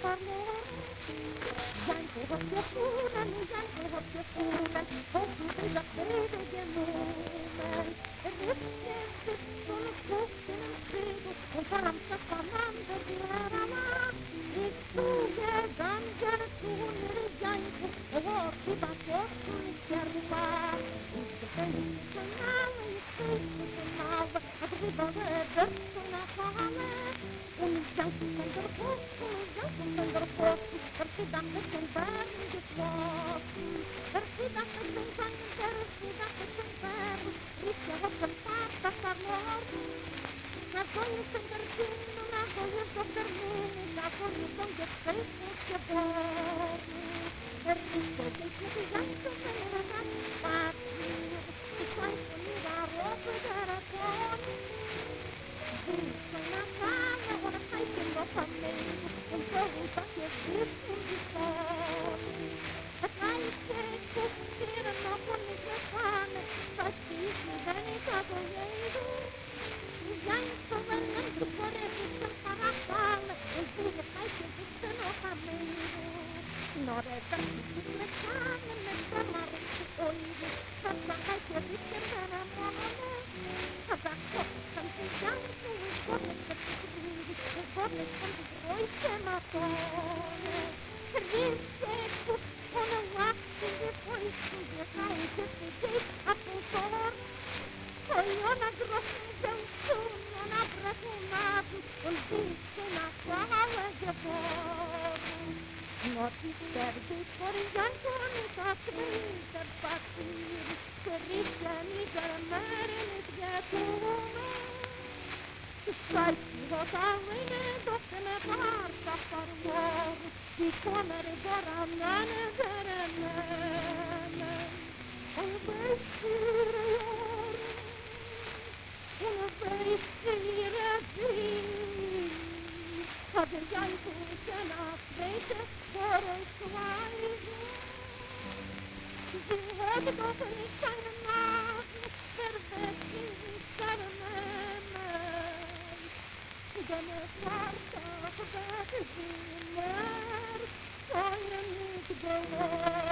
parlore. Janko wat je voelen, Janko wat je voelen, ook nu dat vrede je noemen. Er is geen zonnekoek in een spiegel, en waarom ze van handen dieren. Ik doe je dan je toen er Janko, hoor je dat ook toen ik er was. Ik ben niet zo nauw, ik weet niet zo nauw, het ribbelde er zo naar vallen. Und ich danke von der Post, und ich danke von der Post, sie dachte schon Bergen geschlossen, sie dachte schon Sanker, sie dachte schon Bergen, ich hab den Vater verloren. Na soll ich in der Dünne, na soll ich auf der Mühle, na soll ich von der Fähigkeit geboren. Richter, ich mit die ganze Menge anpassen, ich weiß von ihrer Robe der Ton. Sono fame, ora fai che lo fa meglio, un po' un po' che visto di fuori. E fai che cucirano con le tue fame, fascisti, bene capoeiro. Mi pianto venendo fuori di questa rafale, e tu che fai che visto lo fa meglio. Non è da tutte le cane, ne fermare i oidi, forza fai che visto bene amore. Da cosa ti pianto, e come se ti gridi, e come se ti groisse matone. Rinse tu, con un atto di poi tu, e fai che ti dici a tuttor. Poi una grossa un sogno, una profumato, un disco, una quale che fuori. Non ti servi per il bianco, non sta triste per partire, che rischiami per mare le sghiattone. Sai cosa vedo che ne parta per uomo, di come rigora mene veramente. Un vestire oro, un vestire fine, ad il bianco che nasce per il suo. Die Worte doch nicht deine Nasen, verwechseln nicht deine Namen. Denn es war doch, dass ich sie mehr, soll nicht gewollt.